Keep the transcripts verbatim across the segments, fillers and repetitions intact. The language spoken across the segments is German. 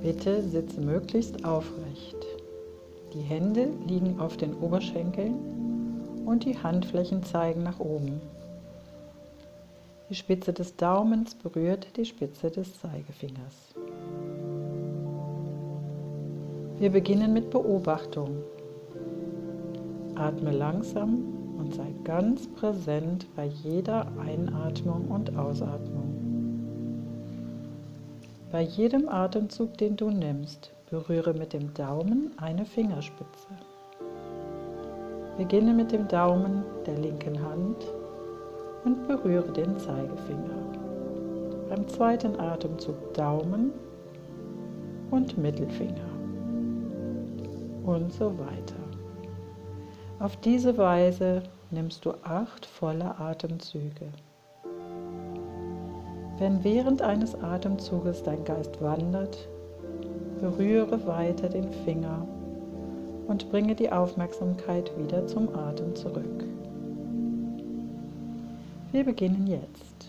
Bitte sitze möglichst aufrecht. Die Hände liegen auf den Oberschenkeln und die Handflächen zeigen nach oben. Die Spitze des Daumens berührt die Spitze des Zeigefingers. Wir beginnen mit Beobachtung. Atme langsam und sei ganz präsent bei jeder Einatmung und Ausatmung. Bei jedem Atemzug, den du nimmst, berühre mit dem Daumen eine Fingerspitze. Beginne mit dem Daumen der linken Hand und berühre den Zeigefinger. Beim zweiten Atemzug Daumen und Mittelfinger und so weiter. Auf diese Weise nimmst du acht volle Atemzüge. Wenn während eines Atemzuges dein Geist wandert, berühre weiter den Finger und bringe die Aufmerksamkeit wieder zum Atem zurück. Wir beginnen jetzt.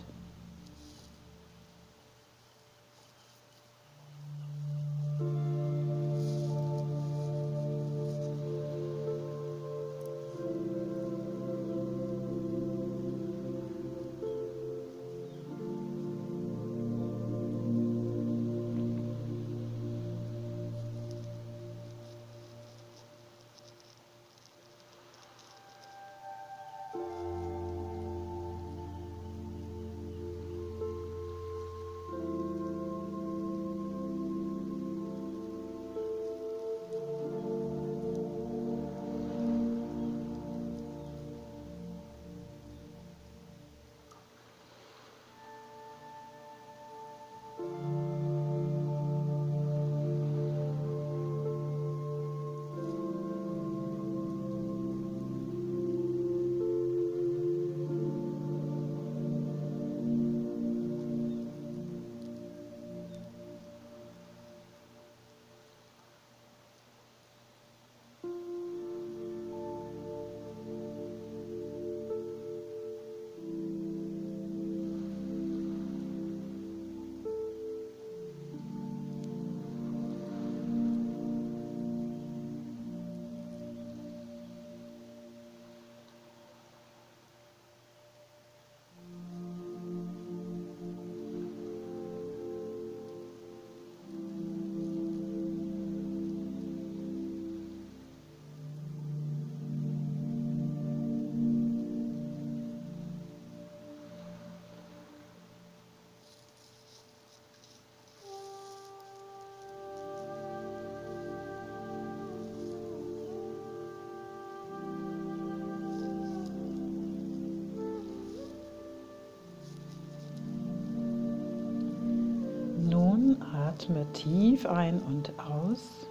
Atme tief ein und aus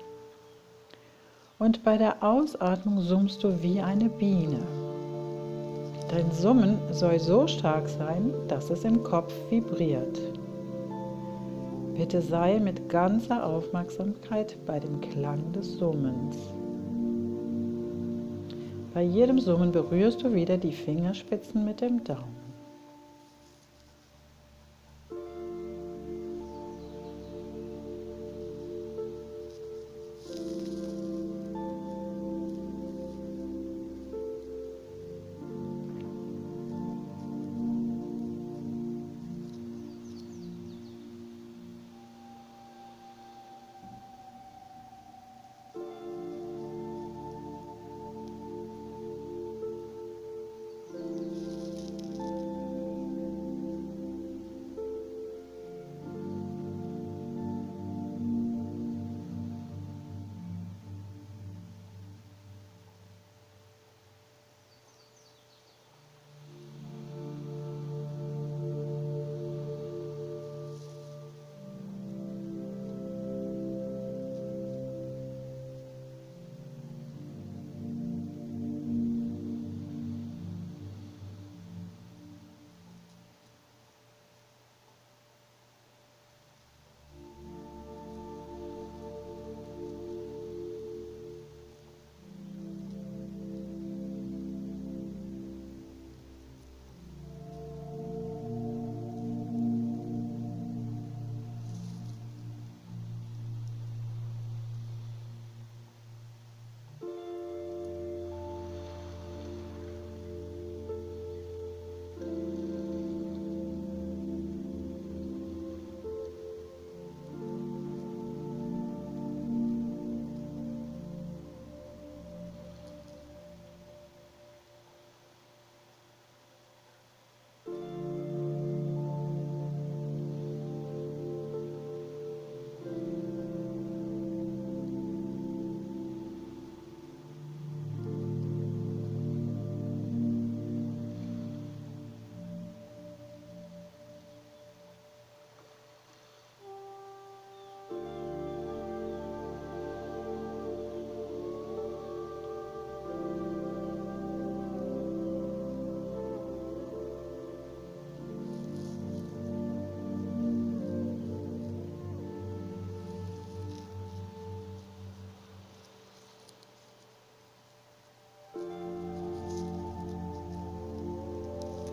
und bei der Ausatmung summst du wie eine Biene. Dein Summen soll so stark sein, dass es im Kopf vibriert. Bitte sei mit ganzer Aufmerksamkeit bei dem Klang des Summens. Bei jedem Summen berührst du wieder die Fingerspitzen mit dem Daumen.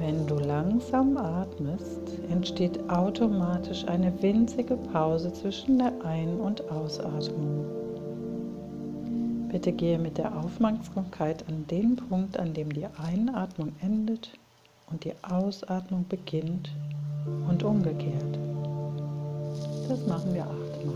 Wenn du langsam atmest, entsteht automatisch eine winzige Pause zwischen der Ein- und Ausatmung. Bitte gehe mit der Aufmerksamkeit an den Punkt, an dem die Einatmung endet und die Ausatmung beginnt und umgekehrt. Das machen wir achtmal.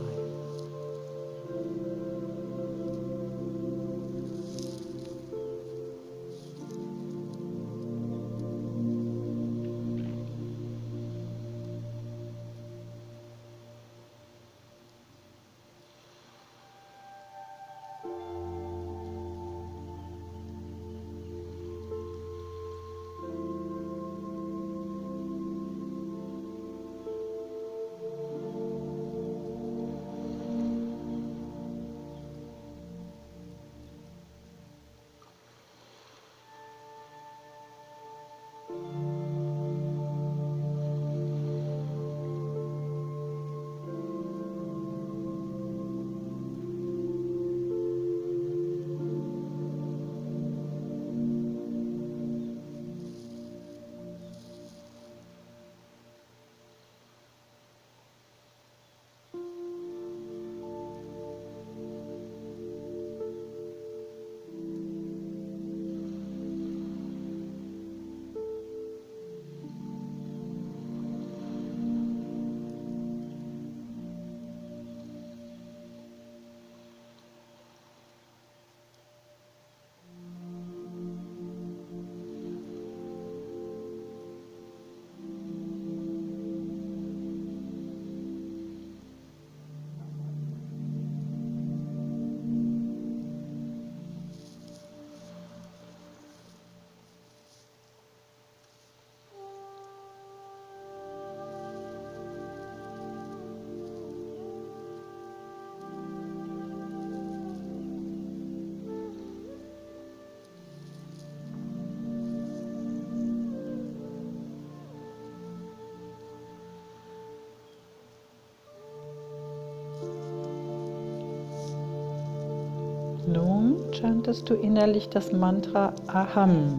Nun chantest du innerlich das Mantra Aham,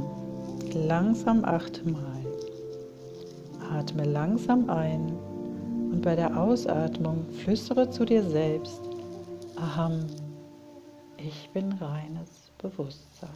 langsam achtmal. Atme langsam ein und bei der Ausatmung flüstere zu dir selbst: Aham, ich bin reines Bewusstsein.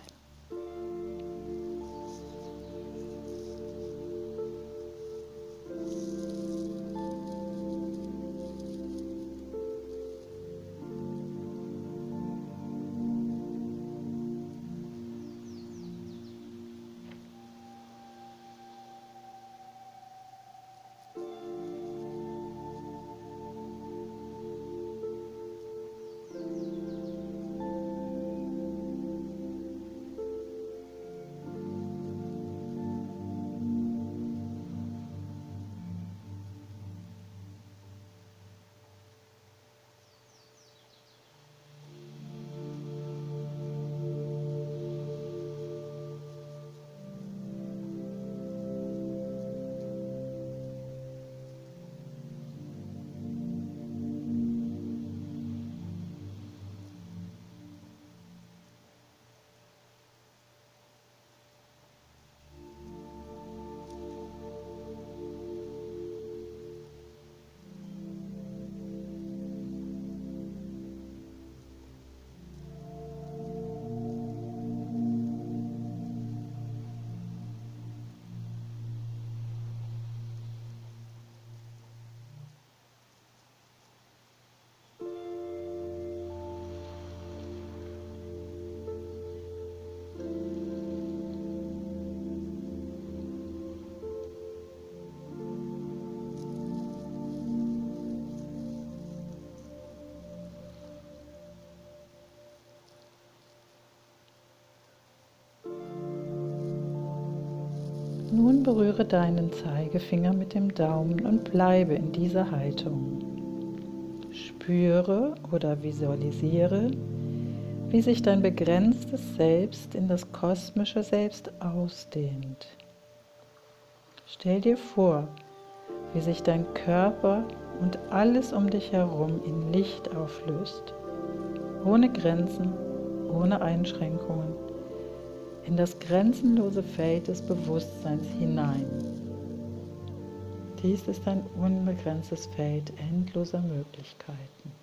Nun berühre deinen Zeigefinger mit dem Daumen und bleibe in dieser Haltung. Spüre oder visualisiere, wie sich dein begrenztes Selbst in das kosmische Selbst ausdehnt. Stell dir vor, wie sich dein Körper und alles um dich herum in Licht auflöst, ohne Grenzen, ohne Einschränkungen, in das grenzenlose Feld des Bewusstseins hinein. Dies ist ein unbegrenztes Feld endloser Möglichkeiten.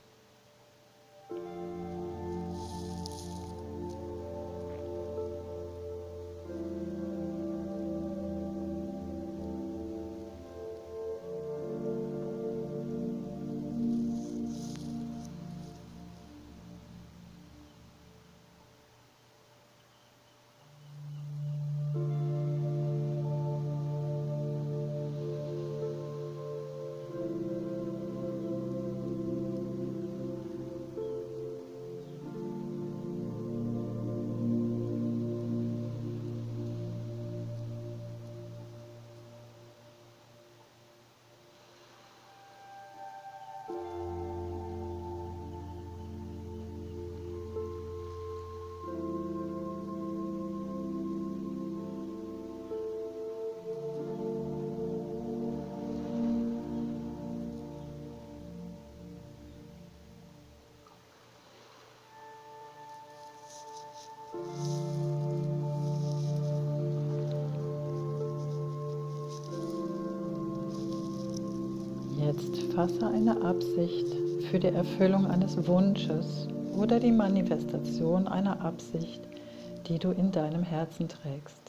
Jetzt fasse eine Absicht für die Erfüllung eines Wunsches oder die Manifestation einer Absicht, die du in deinem Herzen trägst.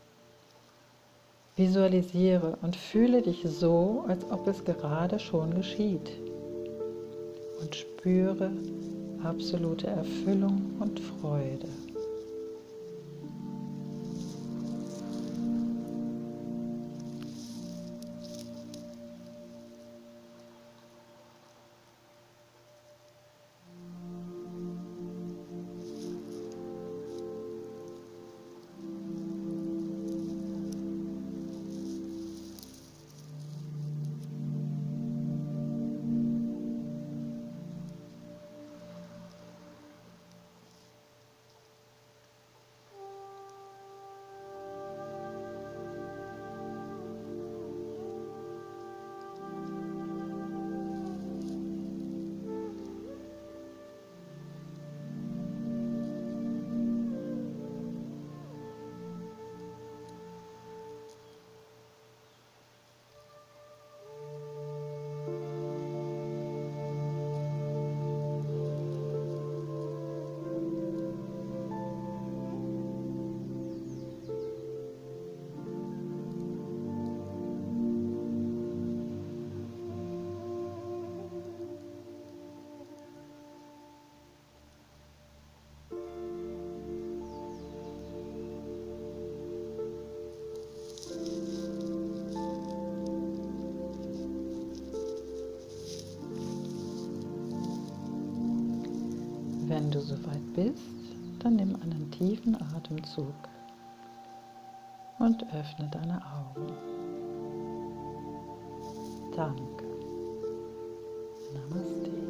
Visualisiere und fühle dich so, als ob es gerade schon geschieht, und spüre absolute Erfüllung und Freude. Wenn du soweit bist, dann nimm einen tiefen Atemzug und öffne deine Augen. Danke. Namaste.